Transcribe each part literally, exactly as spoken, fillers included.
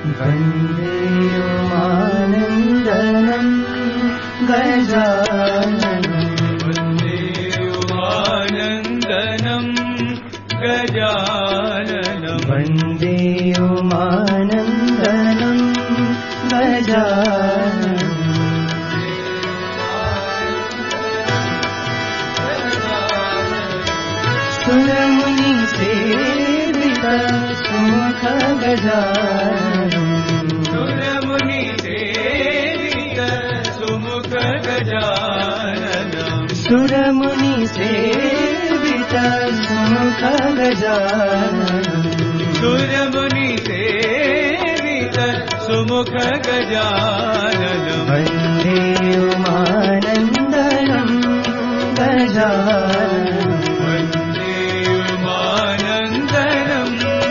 वन्दे उमानन्दनं गजाननं वन्दे उमानन्दनं गजाननं वन्दे उमानन्दनं गजाननं सुरमुनि सेवित सुमुख गजाननं सुरमुनि सेवित सुमुख गजाननं सुरमुनि सेवित सुमुख गजाननं सुरमुनि सेवित सुमुख गजाननं वन्दे उमानन्दनं गजाननं वन्दे उमानन्दनं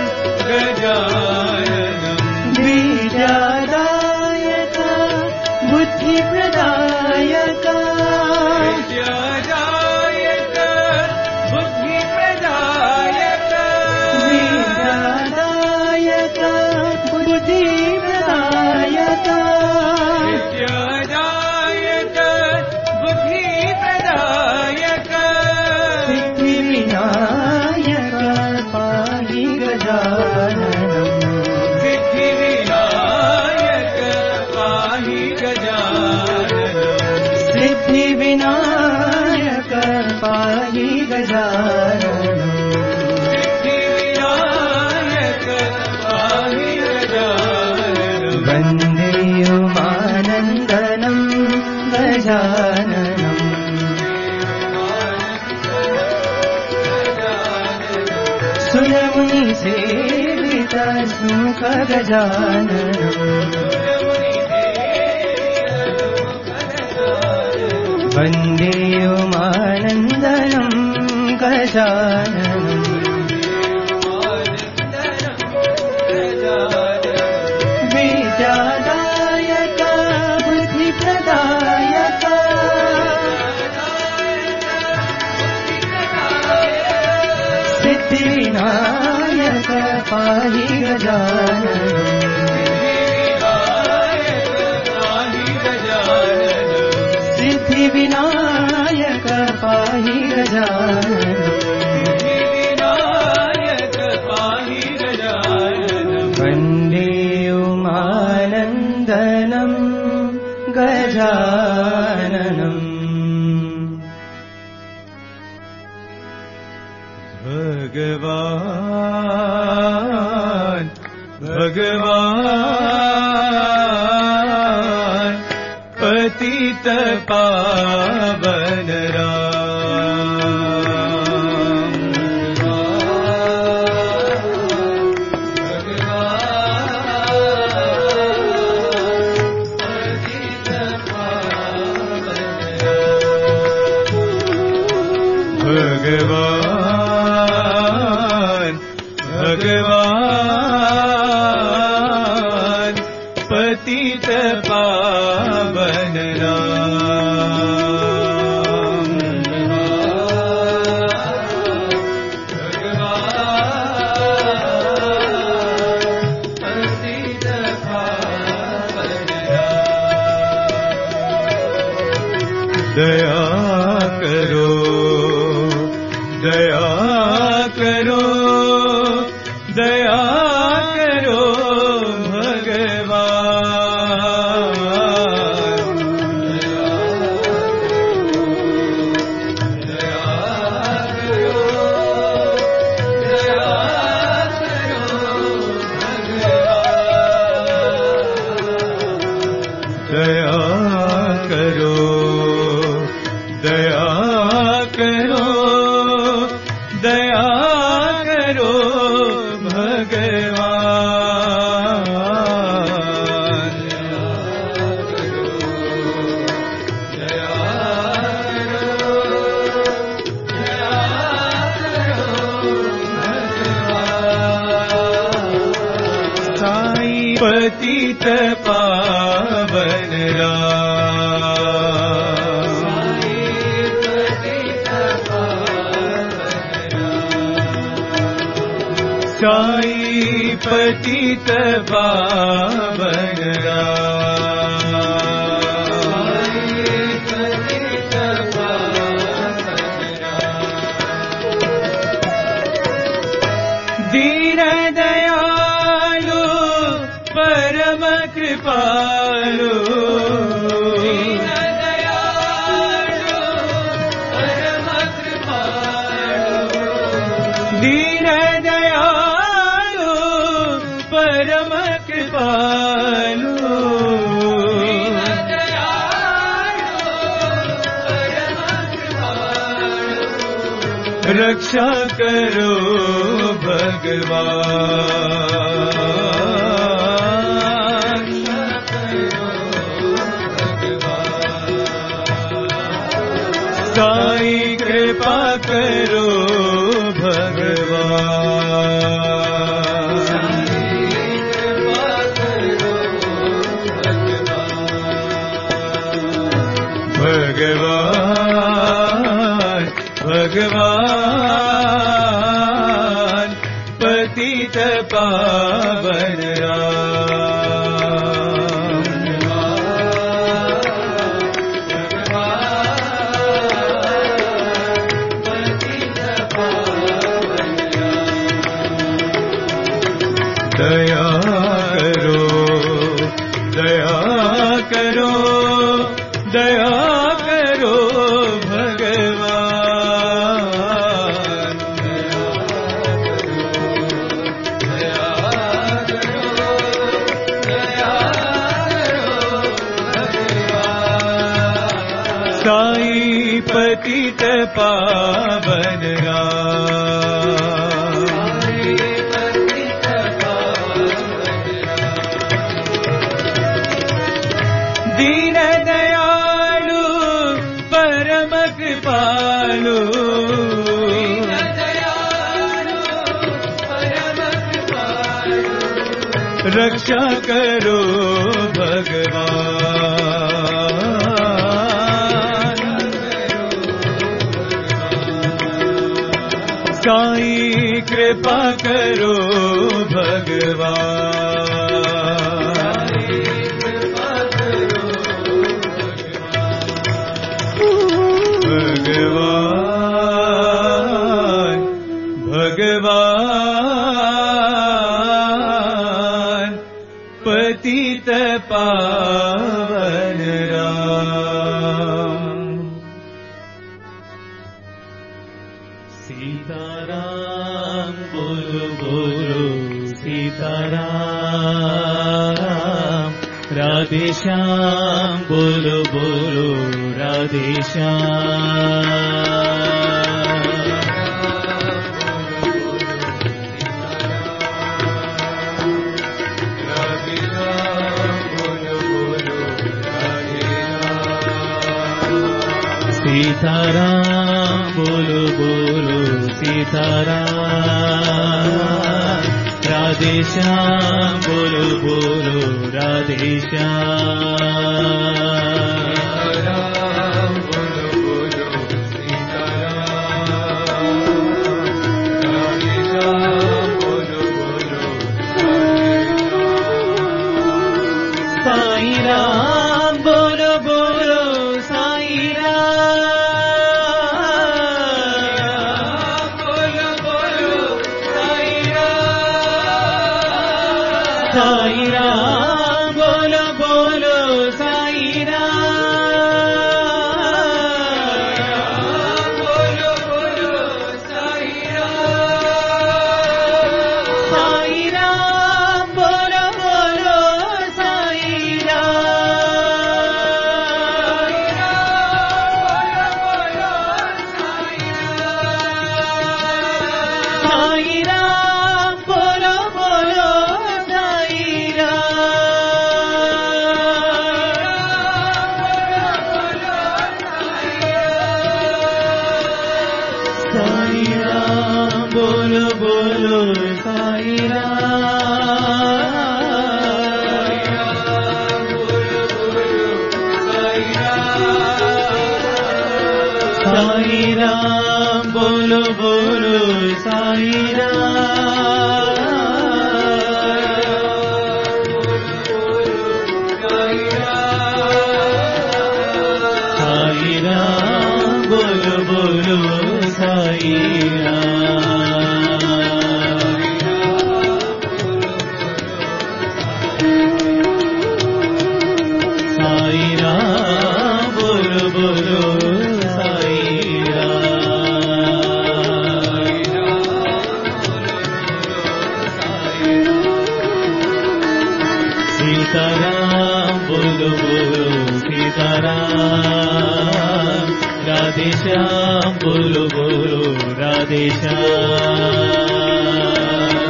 गजाननं विद्यादायक बुद्धिप्रदायक विद्यादायक बुद्धिप्रदायक विद्यादायक बुद्धिप्रदायक विद्यादायक बुद्धिप्रदायक सिद्धिविनायक पाहि गजाननं सिद्धिविनायक पाहि गजाननं सिद्धिविनायक पाहि गजाननं सिद्धिविनायक पाहि गजाननं वन्दे उमानन्दनं गजाननं सुरमुनि सेवित सुमुख गजाननं वन्दे उमानन्दनं गजाननं विद्यादायक बुद्धिप्रदायक सिद्धिविनायक पाहि गजाननं सिद्धिविनायक पाहि गजाननं विनायक पाहि गजाननं वन्दे उमानन्दनं गजाननम् भगवान् भगवान् पतित पावन राम भगवान् भगवान् पतित पावन राम पतित पावन दया करो दया करो दया करो भगवान दया करो दया करो भगवान दया करो दया करो दया करो भगवान दया करो दया करो भगवान साईं पतित पावन राम साई पतित पावन राम, पतित पावन राम। दीन दयालु परम कृपालु, दीन दयालु परम कृपालु, दीन दयालु परम कृपालु, दीन दयालु परम कृपालु। रक्षा करो भगवान, साई कृपा करो भगवान, भगवान भगवान पतित पावन राम, पतित पावन राम। दया करो दया करो दया करो भगवान, दया करो दया करो भगवान। साई पतित पावन राम, पतित पावन राम। दीन दयालु परम कृपालु, दीन दयालु परम कृपालु। रक्षा करो भगवान, साई कृपा करो भगवान, भगवान भगवान पतित पावन राम। सीताराम बोलो बोलो सीताराम, राधे श्याम बोलो बोलो राधे श्याम। सीताराम बोलो बोलो सीताराम, राधे श्याम बोलो बोलो राधे श्याम। बोलो बोलो सीताराम, राधे श्याम बोलो बोलो साई राम, बोलो बोलो साई राम, बोलो बोलो साई राम। साई राम बोलो बोलो साई राम, बोलो बोलो साई राम। साई राम बोलो बोलो साई साई राम बोलो बोलो साई राम। सीताराम बोलो बोलो सीताराम, राधे श्याम बोलो बोलो राधे श्याम।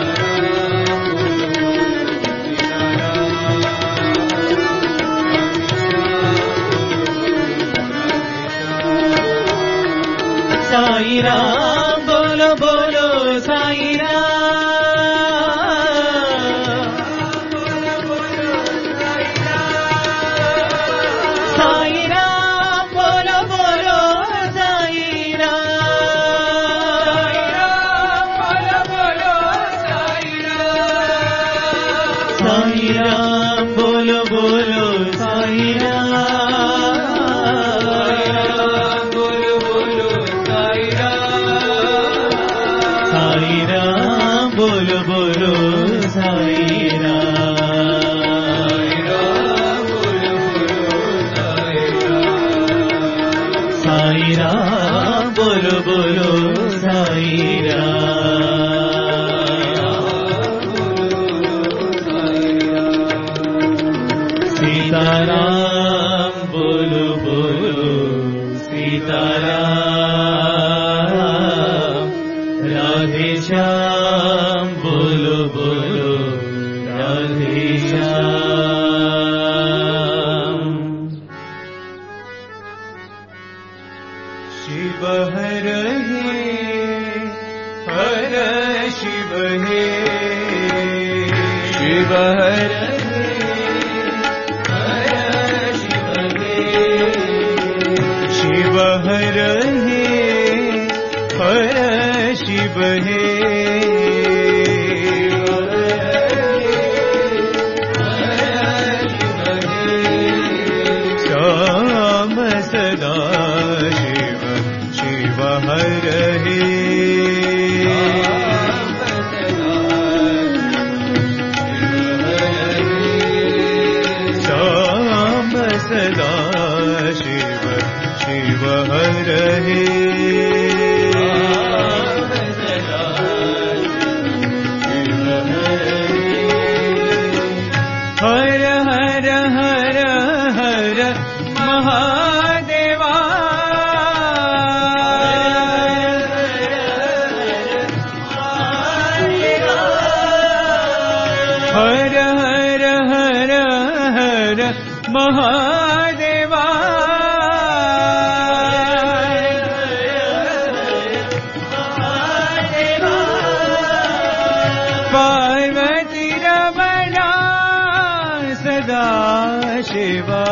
साई राम बोलो बोलो साई राम, साई राम बोलो बोलो साई राम, साई राम बोलो बोलो साई राम, बोलो बोलो साई राम, साई राम बोलो बोलो साई राम, सीताराम बोलो बोलो सीताराम, राधे श्याम बोलो बोलो राधे श्याम। शिव हर हे हर शिव हे, शिव हर हे हर शिव हे, शिव हर हे हर शिव हे, श्याम सदा शिव शिव हर हे, श्याम सदा शिव शिव हर हे, हर हर हर हर महादेवा, हर हर हर हर महादेवा, पार्वती रमणा सदा शिवा,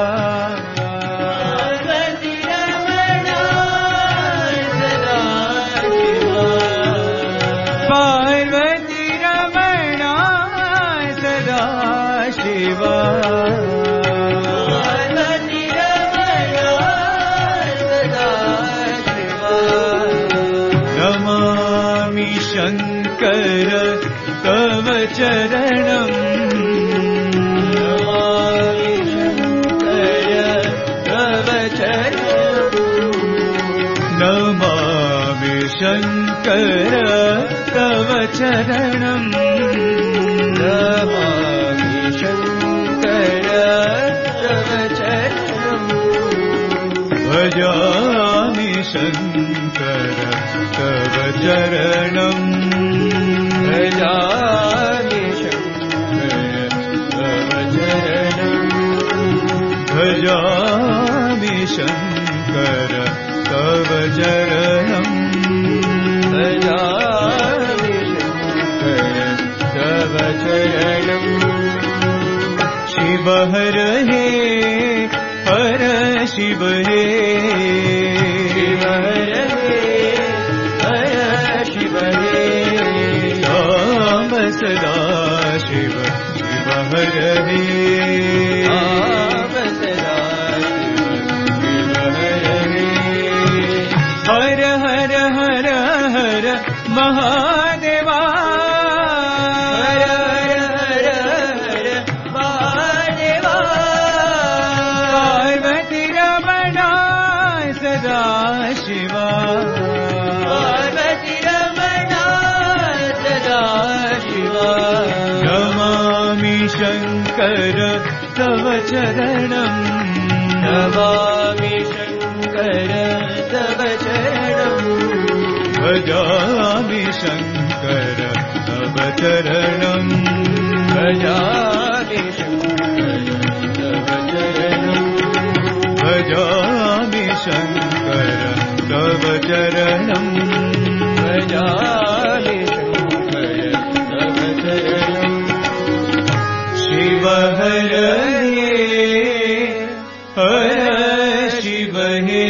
पार्वती रमणा सदा शिवा, पार्वती रमणा सदा शिवा, पार्वती रमणा सदा शिवा, नमामि शंकर तव चरणम्, नमामि शंकर तव चरणम्, नमामि शंकर तव चरणम्, भजामि शंकर तव चरणम्, भजामि शंकर तव चरणम्, भजामि शंकर तव चरणम्, भजामि शंकर तव चरणम्, शिव हर हे हर शिव हे, शिव हर हे हर शिव हे, श्याम सदा शिव शिव हर हे, श्याम सदा शिव हर हे, हर हर हर हर महादेवा, हर हर हर हर महादेवा, पार्वती रमणा सदा शिवा, पार्वती रमणा सदा शिवा, नमामि शङ्कर तव चरणम् नमामि शङ्कर तव चरणम् भजामि शङ्कर तव चरणम् भजामि शङ्कर तव चरणम् भजामि शङ्कर तव चरणम् भजामि शङ्कर तव चरणम् शिव हर हे हर शिव हे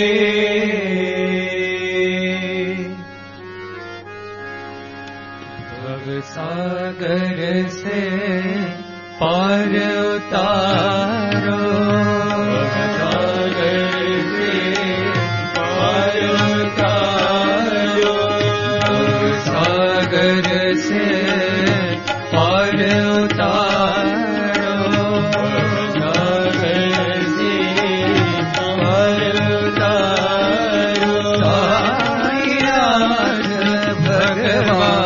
भवसागर से पार उतारो भवसागर से पार उतारो भवसागर से पार उतारो भवसागर से पार उतारो साईनाथ भगवान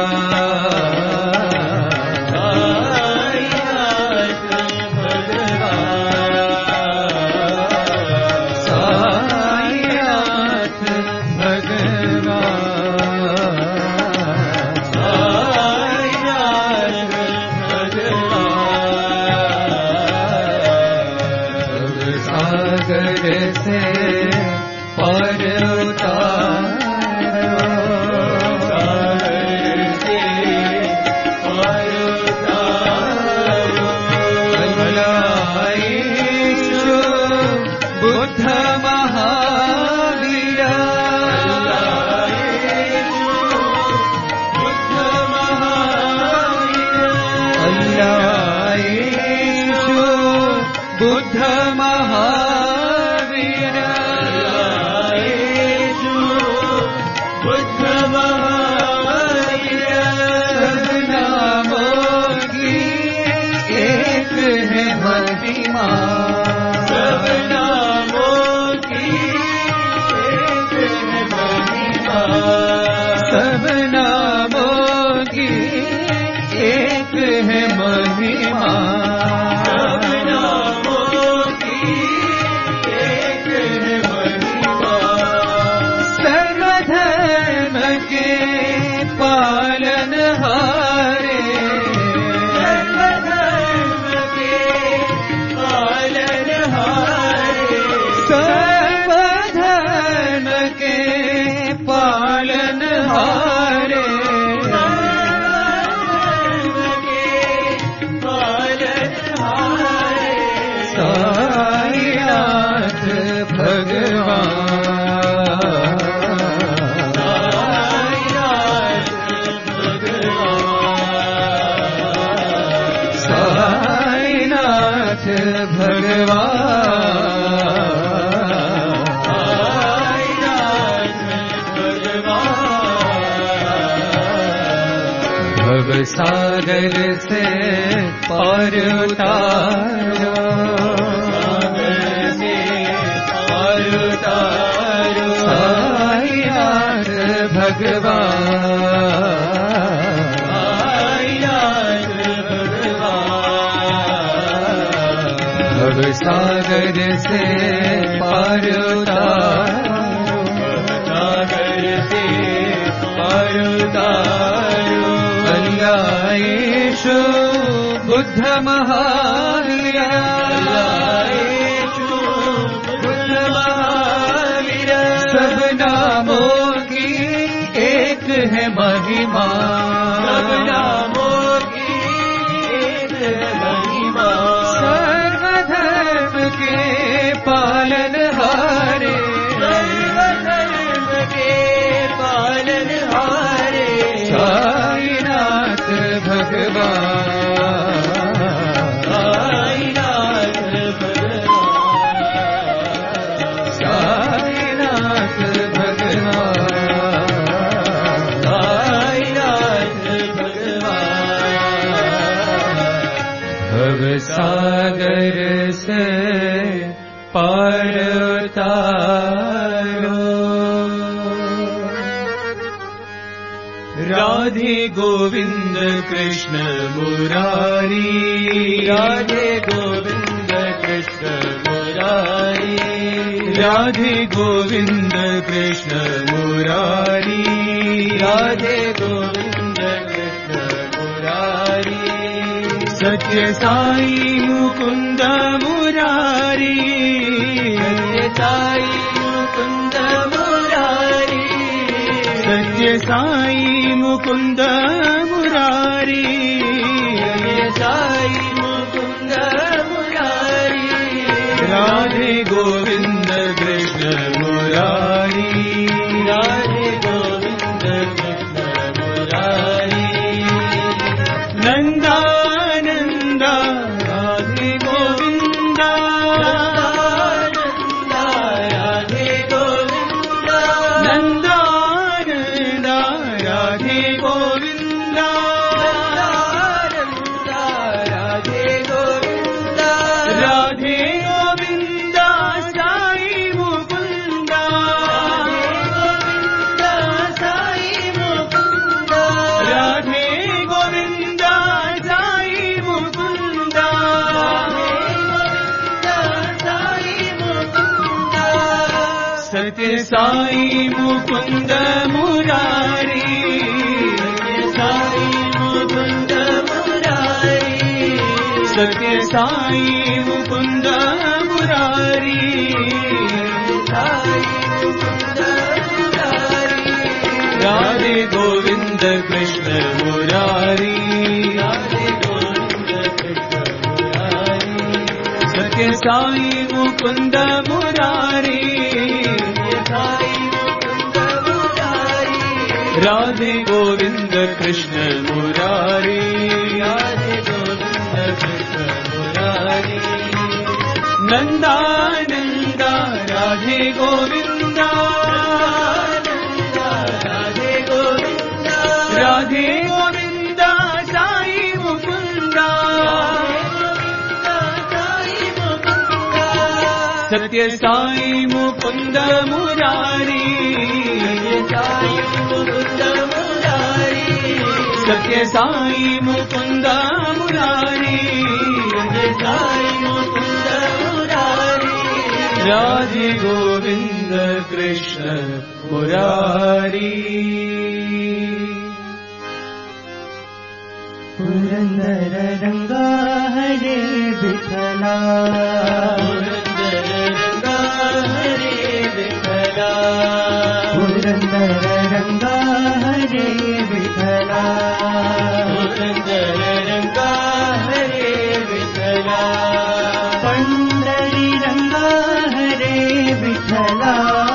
सागर से पार उतारो सागर से पार उतारो साईनाथ भगवान साईनाथ भगवान भव सागर से पार उतारो सागर से पार उतारो यीशु बुद्ध महावीर यीशु बुद्ध महावीर सब नामों की एक है महिमा सब नामों की एक है महिमा सर्वधर्म के पालनहारे सर्वधर्म के पालनहारे साईनाथ भगवान साईनाथ भगवान साईनाथ भगवान साईनाथ भगवान भव सागर से पार उतारो राधे गोविंद कृष्ण मुरारी राधे गोविंद कृष्ण मुरारी राधे गोविंद कृष्ण मुरारी राधे गोविंद कृष्ण मुरारी सत्य साई मुकुंद मुरारी सत्य साई मुकुंद मुरारी सत्य साई मुकुंद मुरारी सत्य साई मुकुंद मुरारी राधे गोविंद कृष्ण मुरारी राधे गोविंद कृष्ण मुरारी नंदा नंदा राधे गोविंदा नंदा राधे गोविंदा नंदा नंदा राधे गोविंदा नंदा राधे गोविंदा राधे गोविंदा साई मुकुंदा गोविंदा साई मुकुंदा राधे गोविंदा साई मुकुंदा साई मुकुंदा सत्य साई मुकुंद मुरारी साई मुकुंद मुरारी सत्य साई मुकुंद मुरारी साई मुकुंद मुरारी राधे गोविंद कृष्ण मुरारी राधे गोविंद कृष्ण मुरारी सत्य साई मुकुंद मुरारी साई मुकुंद मुरारी राधे गोविंद कृष्ण मुरारी राधे गोविंद कृष्ण मुरारी नंदा नंदा राधे गोविंदा नंदा राधे गोविंदा राधे गोविंदा साई मुकुंदा साई मुकुंदा सत्य साई मुकुंद मुरारी साई मुकुंद मुरारी सत्य साई मुकुंद मुरारी साई मुकुंद मुरारी राधे गोविंद कृष्ण मुरारी पुरंदर रंगा हरे विठला पुरंदर रंगा हरे विठला पुरंदर रंगा हरे विठला पुरंदर रंगा हरे विठला पंढरी रंगा हरे विठला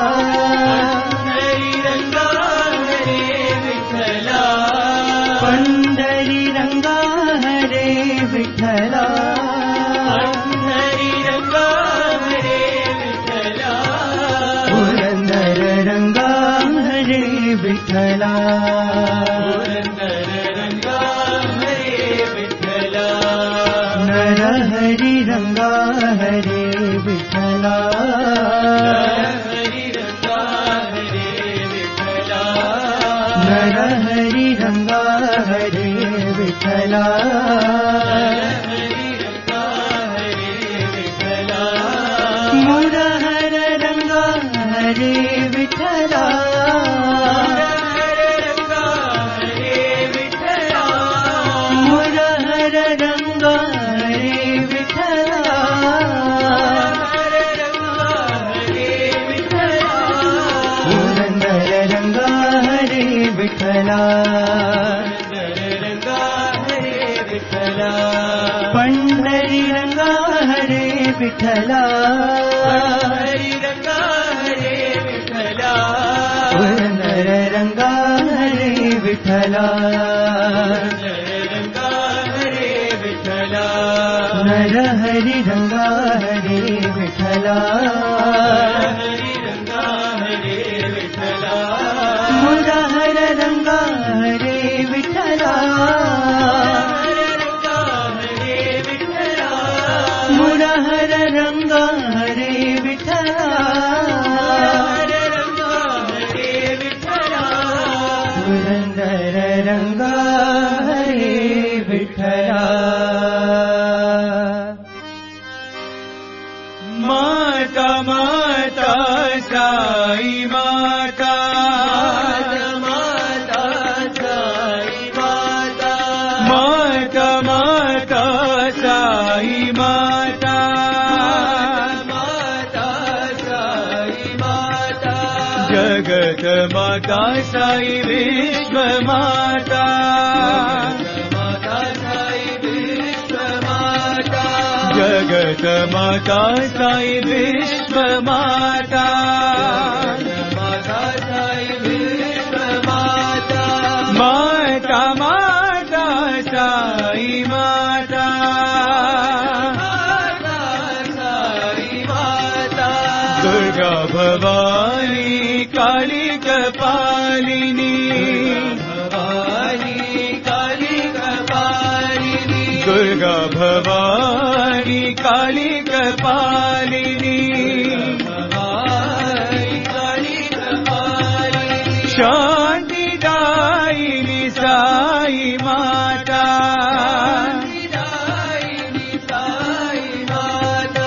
हरि रंगा हरे विठला पंढरी रंगा हरे विठला हरि रंगा हरे विठला पुरंदर रंगा हरे विठला पुरंदर रंगा हरे विठला नर हरि रंगा हरे विठला हरि रंगा हरे विठला नर हरि रंगा हरे विठला हरि रंगा हरे विठला मुरहर रंगा हरे विठला रंगा हरे विठला मुरहर रंगा हरे विठला रंगा हरे विठला पुरंदर रंगा हरे विठला रंगा हरे विठला पंढरी रंगा हरे विठला हरि रंगा हरे विठला पुरंदर रंगा हरे विठला रंगा हरे विठला नर हरि रंगा हरे विठला हरि रंगा हरे विठला मुरहर रंगा हरे विठला रंगा हरे विठला मुरहर रंगा हरे विठला रंगा हरे विठला पुरंदर रंगा हरे माता माता साई माता, माता साई माता, माता माता साई माता, माता साई माता, जगत माता साई विश्व माता, माता साई विश्व माता, जगत माता साई विश्व माता, माता साई विश्व माता, माता माता साई माता, माता साई माता, दुर्गा भवानी काली कपालिनी, भवानी काली कपालिनी, दुर्गा भवानी काली कपालिनी, भवानी काली कपालिनी, शांतिदायिनी साई माता, शांतिदायिनी साई माता,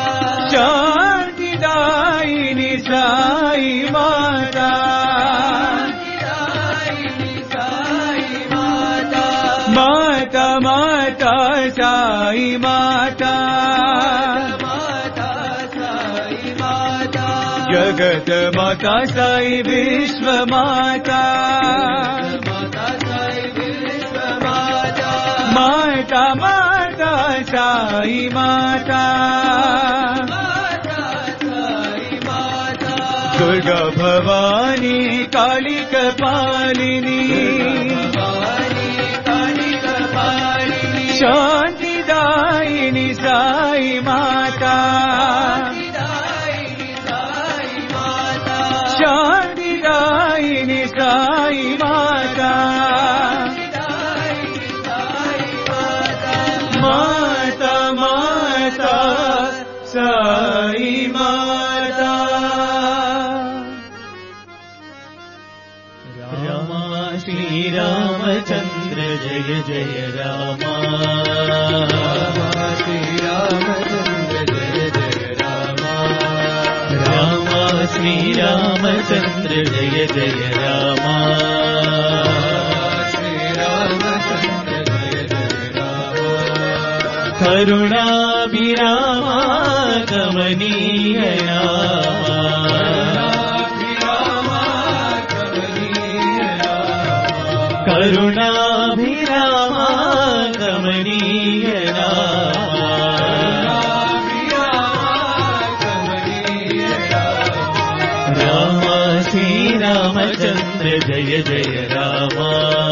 शांतिदायिनी साई माता, शांतिदायिनी साई माता, माता माता साई माता, माता साई माता, जगत माता साई विश्व माता, माता साई विश्व माता, माता माता साई माता, माता साई माता, दुर्गा भवानी काली कपालिनी, भवानी काली कपालिनी, शांतिदायिनी साई माता, शांतिदायिनी साई माता, शांतिदायिनी साई माता, शांतिदायिनी साई माता, माता माता साई माता। रामा श्री रामचंद्र जय जय रामा, श्री रामचंद्र जय जय रामा, रामा श्री रामचंद्र जय जय रामा, श्री रामचंद्र जय जय रामा, करुणाभिरामा कमनीय रामा, करुणाभिरामा कमनीय रामा, रामा श्री रामचंद्र जय जय रामा,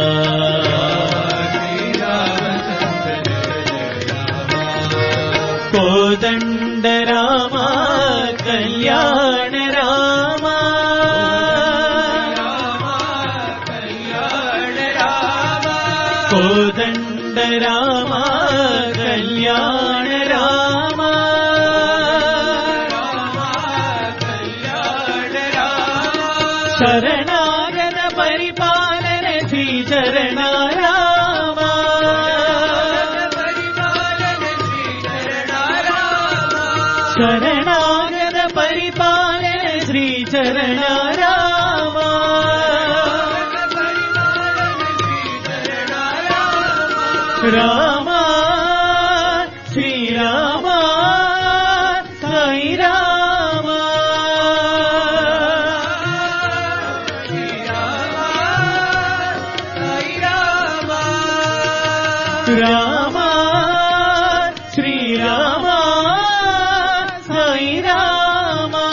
कोदंड रामा कल्याण रामा, कोदंड रामा कल्याण रामा, शरणागत परिपालन श्री चरण रामा, शरणागत परिपालन श्री चरण रामा, रामा श्री रामा साई रामा, रामा श्री रामा साई रामा,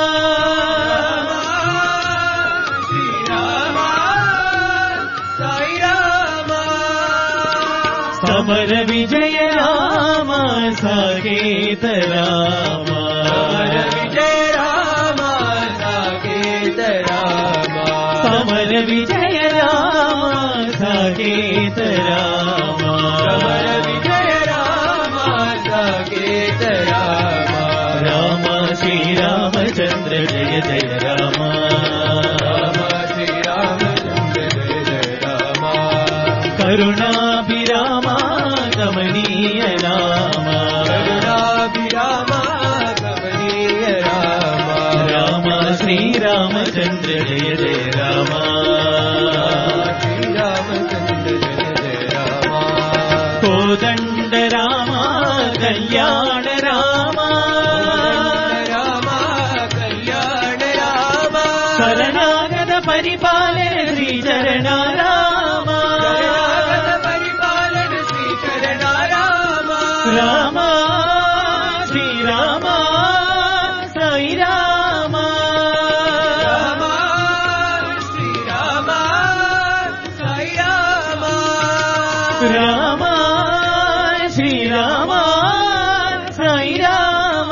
समर विजय रामा साकेत रामा, विजय रामा साकेत रामा, समर विजय रामा साकेत रामा, विजय रामा साकेत रामा, रामा श्री रामचंद्र जय जय रामा, श्री रामचंद्र जय जय रामा, करुणाभिरामा कमनीय कमनीय राम करुणाभिराम कमनीय राम राम श्री रामचंद्र जय जय राम श्री रामचंद्र जय जय राम कोदंड राम कल्याण राम राम कल्याण राम शरणागत परिपालन श्री चरण राम शरणागत परिपालन श्री चरण राम राम श्री राम साई राम राम श्री राम साई राम राम श्री राम साई राम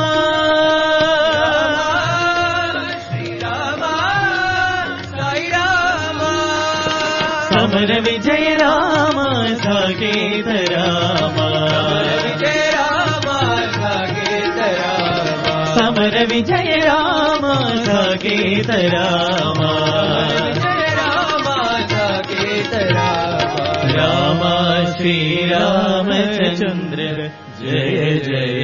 श्री राम साई राम समर विजय राम साकेत राम विजय राम साकेत राम समर विजय राम साकेत राम विजय राम साकेत राम राम श्री रामचंद्र जय जय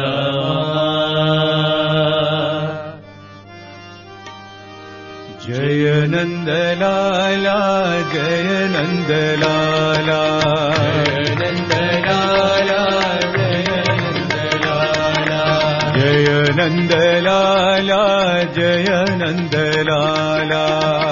राम जय नंदलाला जय नंदलाला जय नंदलाला जय नंदलाला जय नंदलाला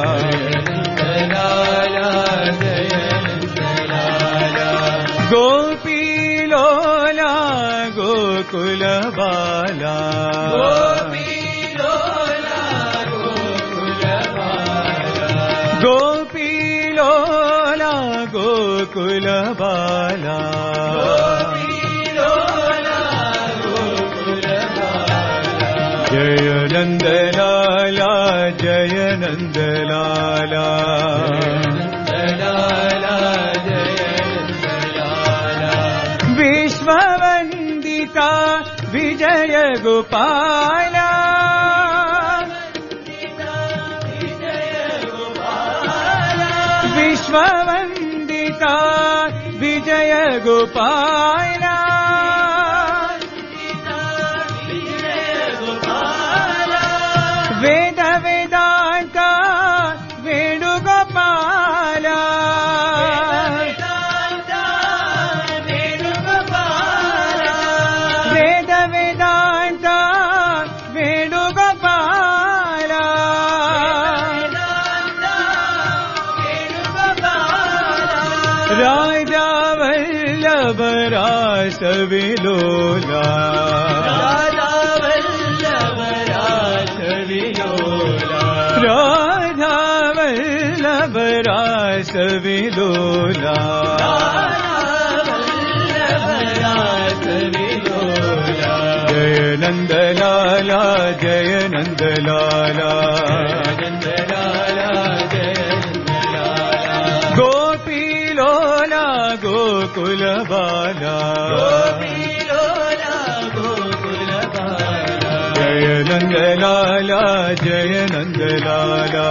जय नंदलाला गोपी लोला गोकुल बाला गोपी लोला गोकुल बाला गोपी लोला गोकुल बाला जय नंदलाला जय नंदलाला नंदलाला जय नंदलाला विश्ववंदिता विजय गोपाला विश्ववंदिता विजय गोपाला वेद वेदांत वेणुगोपाल वेद वेदांत वेणुगोपाल राजा वल्लभ रास विलोला राजा वल्लभ रास विलोला जय नंदलाला जय नंदलाला गोपी लोला गोकुल बाला जय नंदलाला जय नंदलाला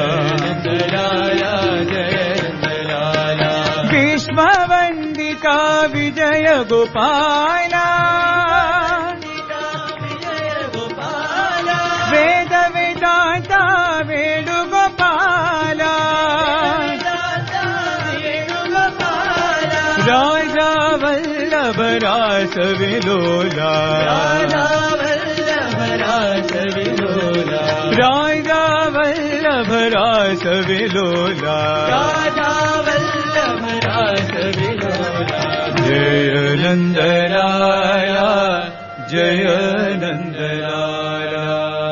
विश्ववंदिता विजय गोपाला वेद वेदांता वेणुगोपाला राजा वल्लभ रास विलोला राजा वल्लभ रास विलोला जय नंदलाला जय नंदलाला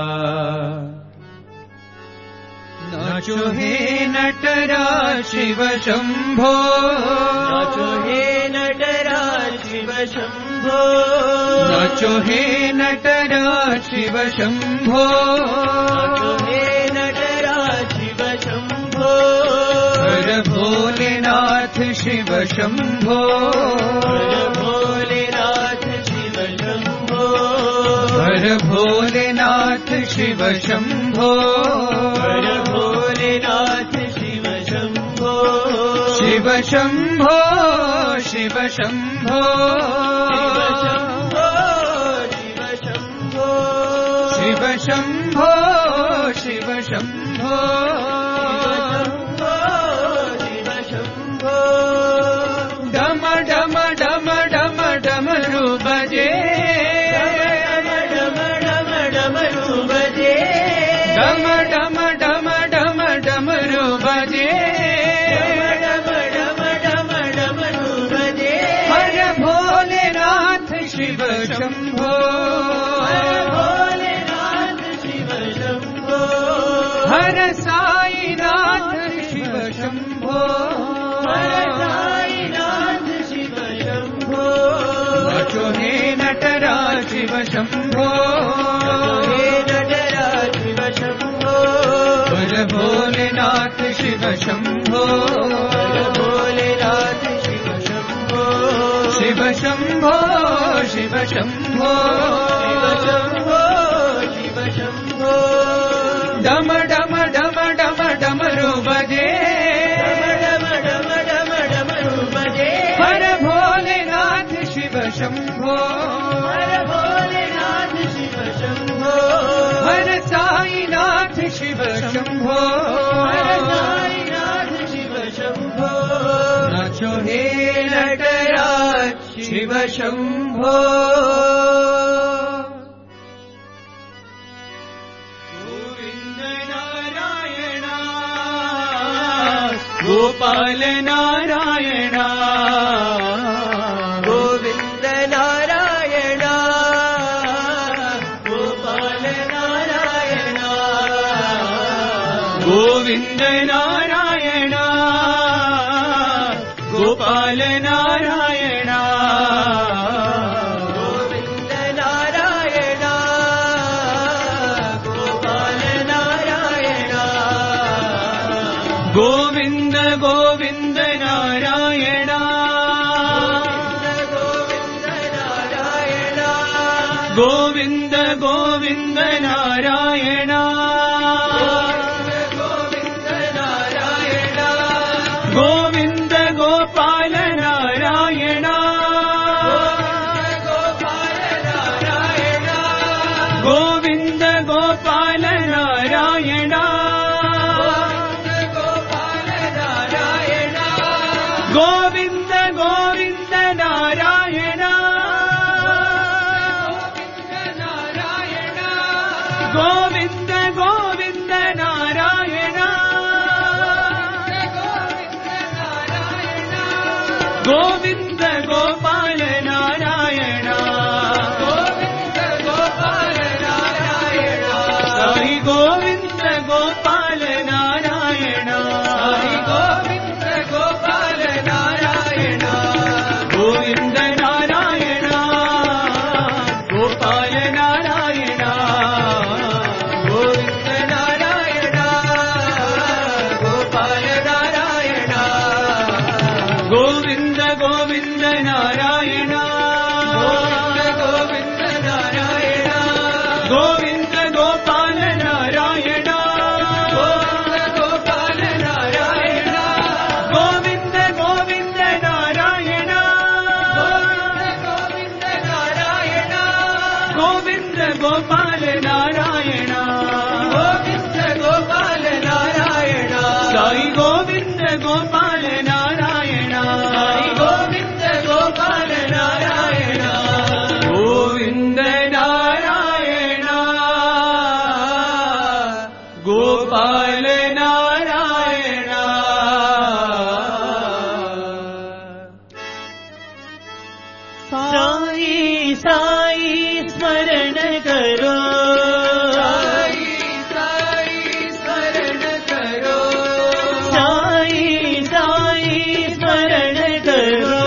नाचो हे नटराज शिव शंभो नाचो हे नटराज शिव शंभो नाचो हे नटराज शिव शंभो नाचो हे नटराज शिव शंभो हर भोलेनाथ शिव शंभो हर भोलेनाथ शिव शंभो हर भोलेनाथ शिव शंभो हर भोलेनाथ शिव शंभो शिव शंभो शिव शंभो शिव शंभो शिव शंभो शिव शंभो डम डम डम डम डमरू बजे डम डम डमरू बजे डम डम डम डम डमरू बजे डम डम डम डमरू बजे हर भोलेनाथ शिव शंभो हर साईनाथ शिव शंभो हर साईनाथ शिव शंभो नाचो हे नटराज शिव शंभो हे नटराज शिव शंभो हर भोलेनाथ शिव शंभो हर भोलेनाथ शिव शंभो शिव शंभो शिव शंभो शिव शंभो शिव शंभो डम डम डम डम डमरू बजे डम डम डम डमरू बजे हर भोलेनाथ शिव शंभो हर भोलेनाथ शिव शंभो हर साईनाथ शिव शंभो हर साईनाथ शिव शंभो नाचो हे नटराज शिव शंभो गोपाल नारायण गोविंद नारायण गोपाल नारायण गोविंद नारायण गोपाल नारायण गोविंद नारायण गोपाल नारायण गोविंद गोविंद नारायण गोविंद गोविंद नारायण गोविंद नारायण गोविंद गोपाल नारायण गोविंद गोपाल नारायण गोविंद गोविंद नारायण गोविंद गोविंद नारायण गोविंद गोपाल नारायण गोविंद गोपाल नारायण साई गोविंद गोपाल नारायण साई गोविंद गोपाल नारायण गोविंद नारायण गोपाल नारायण गोविंद नारायण गोपाल नारायण गोविंद गोविंद नारायण गोविंद गोविंद नारायण गोविंद गोपाल नारायण गोविंद गोपाल नारायण गोविंद गोविंद नारायण गोविंद गोविंद नारायण गोविंद गोपाल नारायण गोविंद गोपाल नारायण साई गोविंद गोपाल नारायण साई गोविंद गोपाल नारायण गोविंद नारायण गोपाल नारायण साई साई स्मरण करो साई साई स्मरण करो साई साई स्मरण करो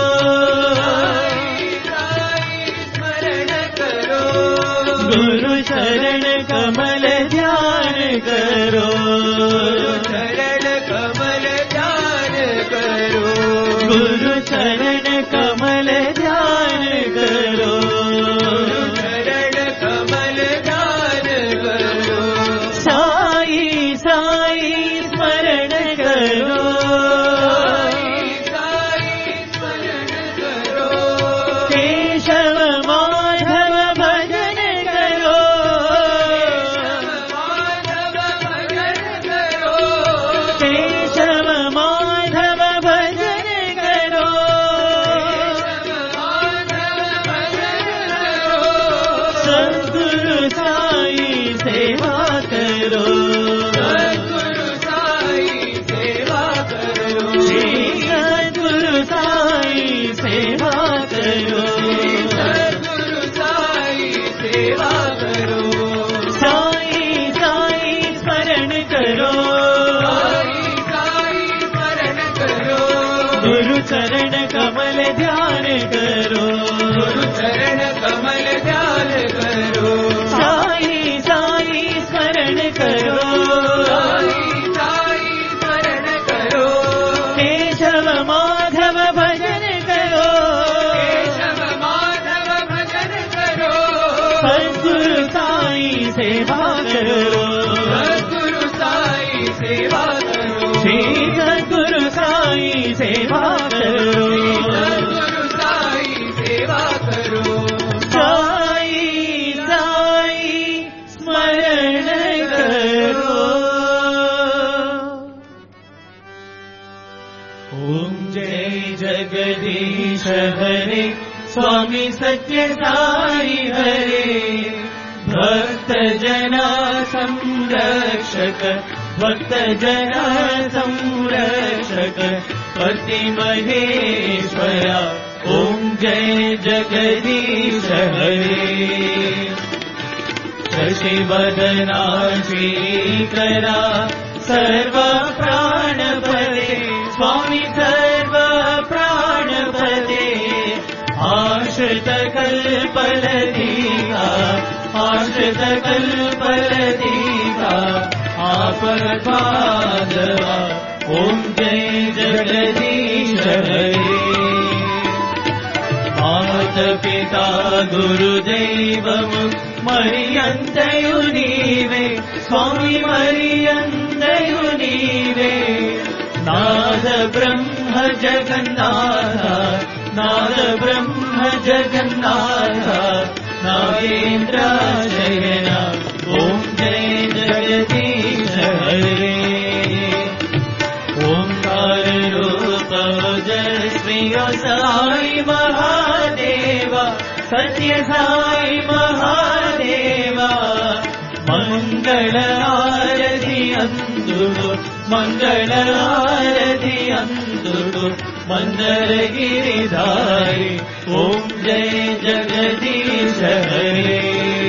साई स्मरण करो गुरु शरण कमल ध्यान करो शरण कमल ध्यान करो गुरु शरण कमल ध्यान करो शरण कमल ध्यान केशव माधव भजन करो, केशव माधव भजन करो, सद्गुरु साई सेवा करो, सद्गुरु साई सेवा करो, श्री सद्गुरु साई सेवा करो, सद्गुरु साई सेवा करो, साई साई स्मरण करो, साई साई स्मरण करो, गुरु चरण कमल ध्यान करो, गुरु चरण कमल ध्यान करो, साई साई स्मरण करो, साई साई स्मरण करो, केशव माधव भजन करो, केशव माधव भजन करो, सद्गुरु साई सेवा करो, सद्गुरु साई सेवा करो, श्री सद्गुरु साई सेवा करो, सद्गुरु साई सेवा करो, साई साई स्मरण करो। ओम जय जगदीश हरे, स्वामी सत्य साई हरे, भक्त जना संरक्षक, भक्त जना संरक्षक, पति महेश्वरा, ओम जय जगदीश हरे। शशिवदना श्रीकरा, सर्व प्राणपते, स्वामी सर्व प्राणपते, आश्रित कल्पलतिका, आश्रित कल्पलतिका, आपद बांधवा, ओम जय जगदीश हरे। मात पिता गुरुदैवमु मरियंतयु नीवे, स्वामी मरियंतयु नीवे, नाद ब्रह्म जगन्नाथ, नाद ब्रह्म जगन्नाथ, नागेन्द्र शयना, ओम जय जगदीश हरे। ओंकार रूप ओजस्वी साई महादेवा, सत्य साई महादेवा, मंगल आरती अंदुडु, मंगल आरती अंदुडु, मंदर गिरिधारी, ओम जय जगदीश हरे।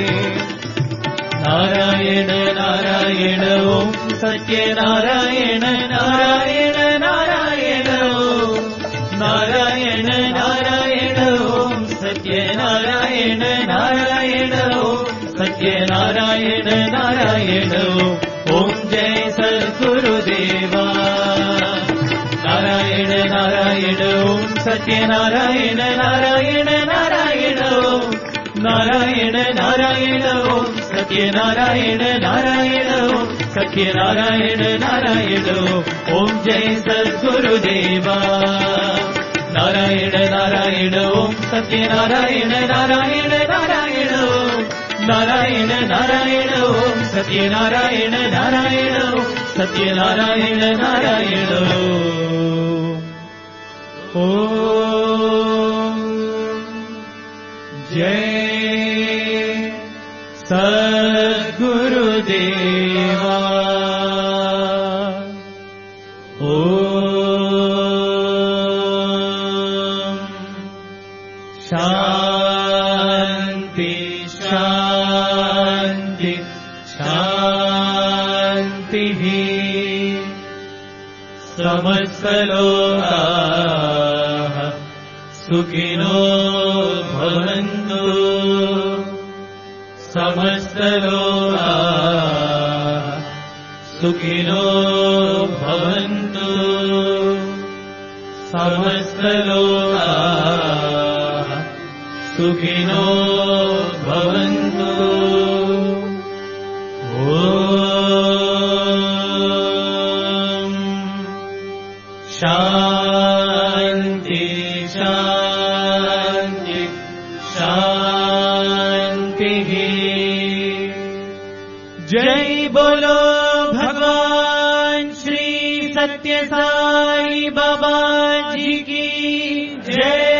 नारायण नारायण ओम सत्य नारायण नारायण नारायण ओम, नारायण नारायण ओम सत्य नारायण नारायण ओम, सत्य नारायण नारायण ओम, जय सद्गुरुदेवा। नारायण नारायण ओम सत्य नारायण नारायण नारायण ओम, नारायण नारायण ओम सत्य नारायण नारायण ओम, सत्य नारायण नारायण ओम, जय सद्गुरुदेवा। नारायण नारायण ओम सत्य नारायण नारायण नारायण ओम, नारायण नारायण ओम सत्य नारायण नारायण ओम, सत्य नारायण नारायण ओम। जय सद्गुरुदेवा। ओम शांति शांति शांति। समस्तलोकाः सुखिनो भवन्तु, समस्तलोकाः सुखिनो भवन्तु, समस्तलोकाः सुखिनो भवन्तु। ओम शांति शांति शान्तिः। जय बोलो भगवान श्री सत्य साई बाबा जी की जय।